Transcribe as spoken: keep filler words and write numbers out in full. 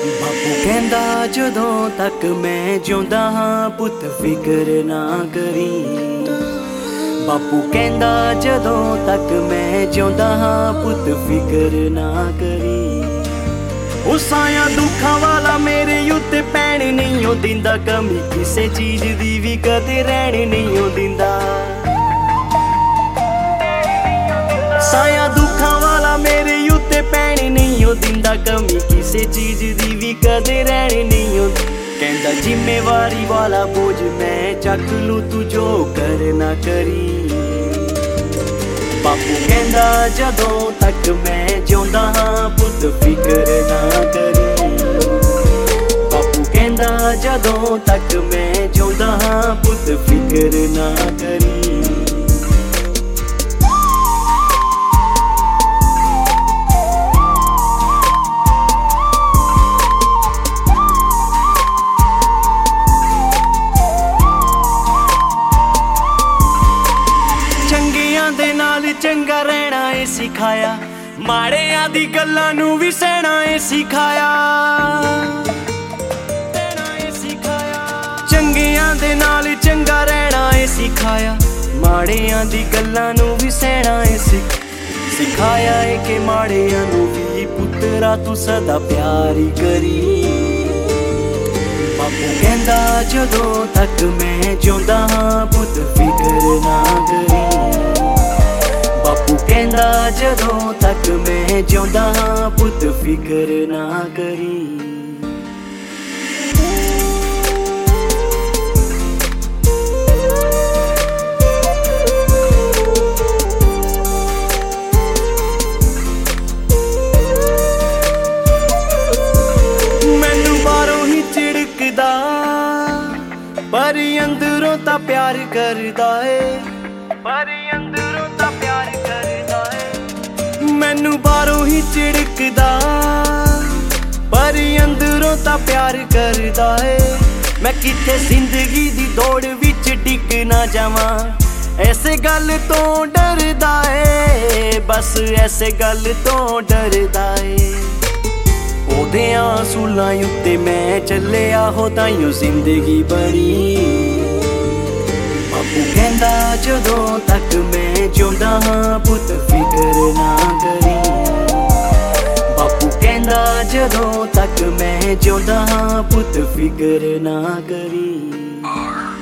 ਬਾਪੂ ਕਹਿੰਦਾ ਜਦੋਂ ਤੱਕ ਮੈਂ ਜਿਉਂਦਾ ਹਾਂ ਪੁੱਤ ਫਿਕਰ ਨਾ ਕਰੀ। ਬਾਪੂ ਕਹਿੰਦਾ ਜਦੋਂ ਤੱਕ ਮੈਂ ਜਿਉਂਦਾ ਹਾਂ ਪੁੱਤ ਫਿਕਰ ਨਾ ਕਰੀ। ਉਹ ਸਾਇਆ ਦੁੱਖਾਂ ਵਾਲਾ ਮੇਰੇ ਉੱਤੇ ਪੈਣ ਨਹੀਂ ਉਹ ਦਿੰਦਾ, ਕਮੀ ਕਿਸੇ ਚੀਜ਼ ਦੀ ਵੀ ਕਦੇ ਰਹਿਣ ਨਹੀਂ ਉਹ ਦਿੰਦਾ। ਸਾਇਆ ਦੁੱਖਾਂ ਵਾਲਾ ਮੇਰੇ ਉੱਤੇ ਪੈਣ ਨਹੀਂ ਉਹ ਦਿੰਦਾ, ਕਮੀ ਕਿਸੇ ਚੀਜ਼ ਦੀ ਵੀ ਕਦੇ ਰਹਿਣ ਨਹੀਂ ਉਹ। ਕਹਿੰਦਾ ਜ਼ਿੰਮੇਵਾਰੀ ਵਾਲਾ ਬੋਝ ਮੈਂ ਚੱਕ ਲੂੰ, ਤੂੰ ਜੋ ਕਰਨਾ ਕਰੀ। ਬਾਪੂ ਕਹਿੰਦਾ ਜਦੋਂ ਤੱਕ ਮੈਂ ਜਿਉਂਦਾ ਹਾਂ ਪੁੱਤ ਫਿਕਰ ਨਾ ਕਰੀ। ਬਾਪੂ ਕਹਿੰਦਾ ਜਦੋਂ ਤੱਕ ਮੈਂ ਜਿਉਂਦਾ ਹਾਂ ਪੁੱਤ ਫਿਕਰ ਨਾ ਕਰੀ। ਚੰਗਿਆਂ ਦੇ ਨਾਲ ਚੰਗਾ ਰਹਿਣਾ ਏ ਸਿਖਾਇਆ, ਮਾੜਿਆਂ ਦੀ ਗੱਲਾਂ ਨੂੰ ਵੀ ਸਹਿਣਾ ਏ ਸਿਖਾਇਆ। ਚੰਗਿਆਂ ਦੇ ਨਾਲ ਚੰਗਾ ਰਹਿਣਾ ਏ ਸਿਖਾਇਆ, ਮਾੜਿਆਂ ਦੀ ਗੱਲਾਂ ਨੂੰ ਵੀ ਸਹਿਣਾ ਏ ਸਿਖਾਇਆ ਏ ਕਿ ਮਾੜਿਆਂ ਨੂੰ ਵੀ ਪੁੱਤਰਾ ਤੂੰ ਸਦਾ ਪਿਆਰ ਹੀ ਕਰੀ। ਬਾਪੂ ਕਹਿੰਦਾ ਜਦੋਂ ਤੱਕ ਮੈਂ ਜਿਉਂਦਾ ਹਾਂ ਪੁੱਤ ਫਿਕਰ ਨਾ ਕਰੀ। ਬਾਪੂ ਕਹਿੰਦਾ ਜਦੋਂ ਤੱਕ ਮੈਂ ਜਿਉਂਦਾ ਹਾਂ ਪੁੱਤ ਫਿਕਰ ਨਾ ਕਰੀ। ਮੈਨੂੰ ਬਾਹਰੋਂ ਹੀ ਝਿੜਕਦਾ ਪਰ ਅੰਦਰੋਂ ਤਾਂ ਪਿਆਰ ਕਰਦਾ ਏ, ਪਰ ਅੰਦਰੋਂ ਤਾਂ ਪਿਆਰ ਕਰਦਾ ਏ। ਮੈਨੂੰ ਬਾਹਰੋਂ ਹੀ ਝਿੜਕਦਾ ਪਰ ਅੰਦਰੋਂ ਤਾਂ ਪਿਆਰ ਕਰਦਾ ਏ। ਮੈਂ ਕਿਤੇ ਜ਼ਿੰਦਗੀ ਦੀ ਦੌੜ ਵਿੱਚ ਡਿੱਗ ਨਾ ਜਾਵਾਂ, ਐਸੇ ਗੱਲ ਤੋਂ ਡਰਦਾ ਏ, ਬਸ ਐਸੇ ਗੱਲ ਤੋਂ ਡਰਦਾ ਏ। ਉਹਦਿਆਂ ਅਸੂਲਾਂ ਉੱਤੇ ਮੈਂ ਚੱਲਿਆ ਹੋ ਤਾਈਓ ਜ਼ਿੰਦਗੀ ਬਣੀ। ਬਾਪੂ ਕਹਿੰਦਾ ਜਦੋਂ ਤੱਕ ਮੈਂ ਜਿਉਂਦਾ ਹਾਂ ਪੁੱਤ ਫਿਕਰ ਨਾ ਕਰੀ। ਬਾਪੂ ਕਹਿੰਦਾ ਜਦੋਂ ਤੱਕ ਮੈਂ ਜਿਉਂਦਾ ਹਾਂ ਪੁੱਤ ਫਿਕਰ ਨਾ ਕਰੀ।